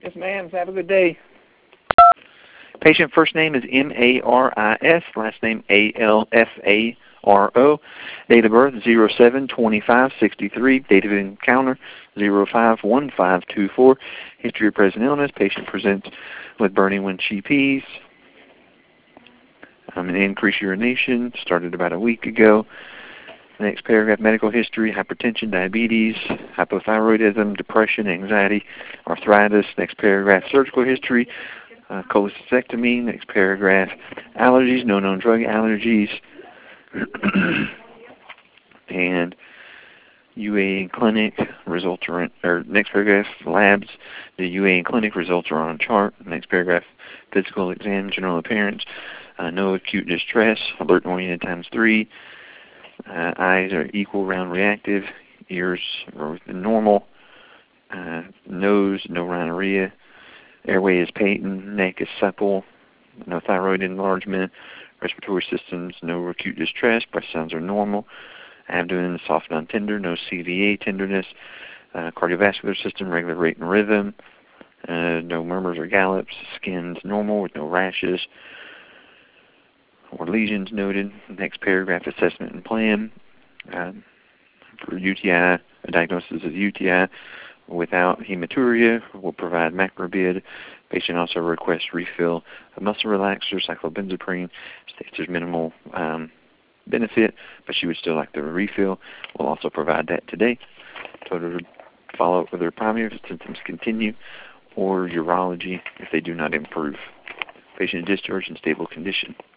Yes, ma'am. Have a good day. Patient first name is Maris, last name Alfaro. Date of birth 07/25/63. Date of encounter 05/15/24. History of present illness. Patient presents with burning when she pees. An increased urination. Started about a week ago. Next paragraph, medical history, hypertension, diabetes, hypothyroidism, depression, anxiety, arthritis. Next paragraph, surgical history, cholecystectomy. Next paragraph, allergies, no known drug allergies. And UA clinic results are next paragraph, labs. The UA clinic results are on chart. Next paragraph, physical exam, general appearance, no acute distress, alert oriented ×3. Eyes are equal, round, reactive. Ears are within normal. Nose, no rhinorrhea. Airway is patent. Neck is supple. No thyroid enlargement. Respiratory systems, no acute distress. Breast sounds are normal. Abdomen is soft, non-tender. No CVA tenderness. Cardiovascular system, regular rate and rhythm. No murmurs or gallops. Skin's normal with no rashes or lesions noted. Next paragraph, assessment and plan. For UTI, a diagnosis of UTI without hematuria will provide macrobid. Patient also requests refill of muscle relaxer, cyclobenzaprine. States there's minimal benefit, but she would still like the refill. We'll also provide that today. Total follow up with her primary if symptoms continue, or urology if they do not improve. Patient discharged in stable condition.